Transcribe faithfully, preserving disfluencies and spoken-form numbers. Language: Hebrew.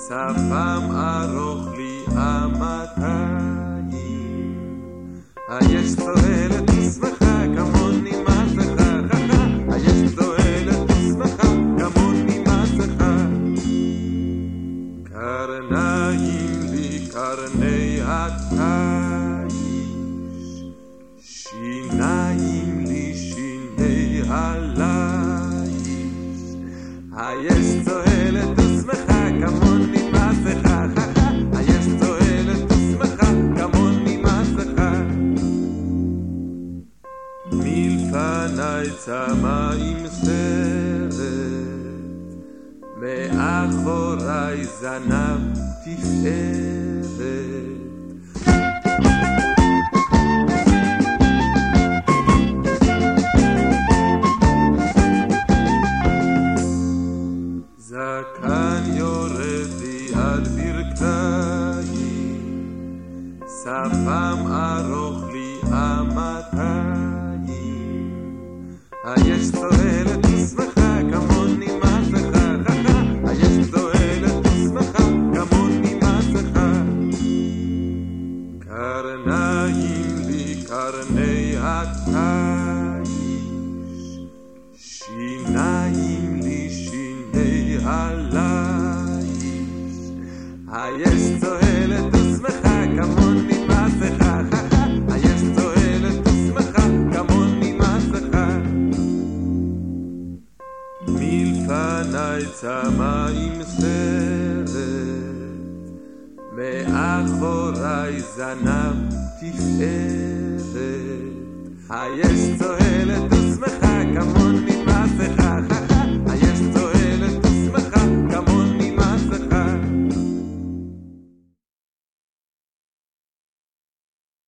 שפם ארוך לי אמתיים, היש תועלת ושמחה כמוני מסכה, היש תועלת ושמחה כמוני מסכה. קרניים לי קרני התיש, שיניים לי שיני הליש, היש תועלת ושמחה כמוני מסכה, היש תועלת ושמחה כמוני מסכה. מלפני צמא עם סרט, מאחורי זנב תפארת. זקן יורד לי עד ברכיים, שפם ארוך לי אמתיים, היש תועלת ושמחה כמוני מסכה, היש תועלת ושמחה כמוני מסכה. קרניים לי קרני התיש, שיניים לי שיני הליש, היש תועלת ושמחה כמוני מסכה, היש תועלת ושמחה כמוני מסכה. מלפני צמא עם סרט, מאחורי זנב תפארת, היש תועלת ושמחה